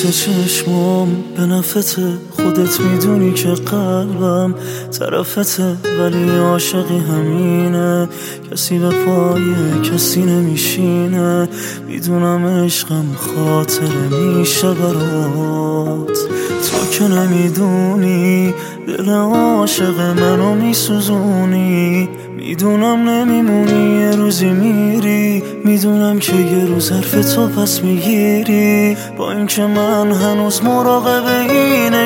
نفت چشمام به نفت، خودت میدونی که قلبم طرفته، ولی عاشقی همینه، کسی به پای کسی نمیشینه. میدونم عشقم خاطره میشه برات، تو که نمیدونی دل عاشق منو میسوزونی. میدونم نمیمونی یه روزی میری، میدونم که یه روز حرف تو پس میگیری. با اینکه من هنوز مراقب این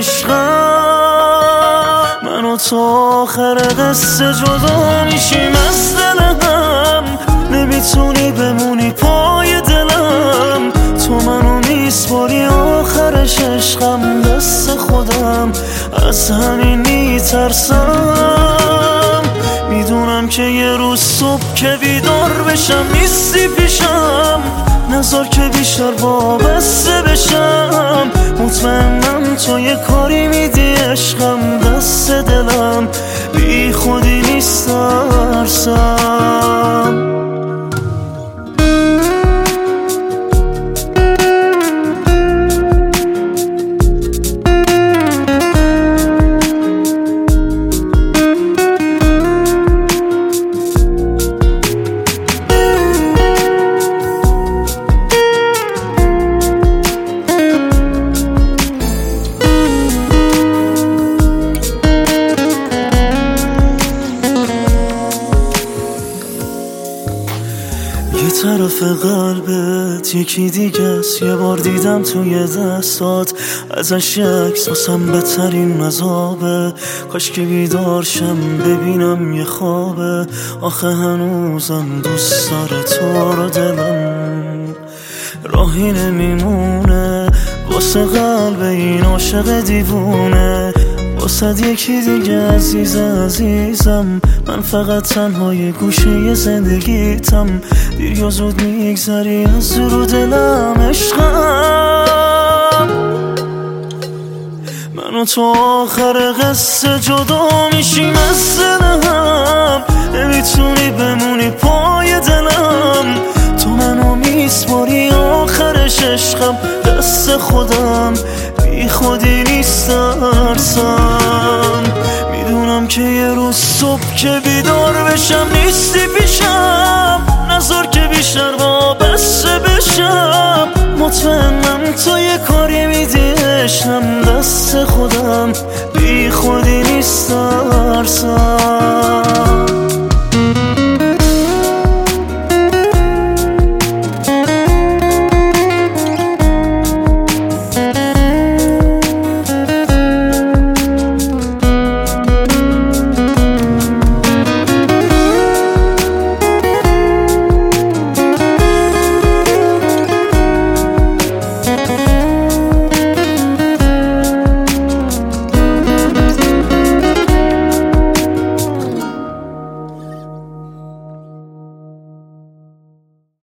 عشقم، من و تو آخر قصه جدا میشیم از دل هم. نمیتونی بمونی پای دلم، تو منو میسپاری آخرش عشقم دست خودم، از همین میترسم. میدونم که یه روز صبح که بیدار بشم نیستی پیشم، نذار که بیشتر وابسته بشم. مطمئنم تو یه کاری میدی عشقم دست دلم، بی خودی نیست ترسم. یه طرف قلبت یکی دیگه است، یه بار دیدم توی دستات ازش عکس، واسم بدترین عذابه. کاش که بیدار شم ببینم یه خوابه، آخه هنوزم دوست داره تو رو دلم. راهی نمیمونه واسه قلب این عاشق دیوونه، واسه یکی دیگه عزیزم. من فقط تنهای گوشه زندگیتم، دیر یا زود میگذری از رو دلم عشقم. من و تو آخر قصه جدا میشیم از دلم، نمیتونی بمونی پای دلم، تو منو میسپاری آخرش عشقم دست خودم، بی خودی نیست ترسم. میدونم که یه روز صبح که بیدار بشم نیستی پیشم، نذار که بیشتر وابسته بشم. مطمئنم تو یه کاری میدی عشقم دست خودم، بی خودی نیست ترسم.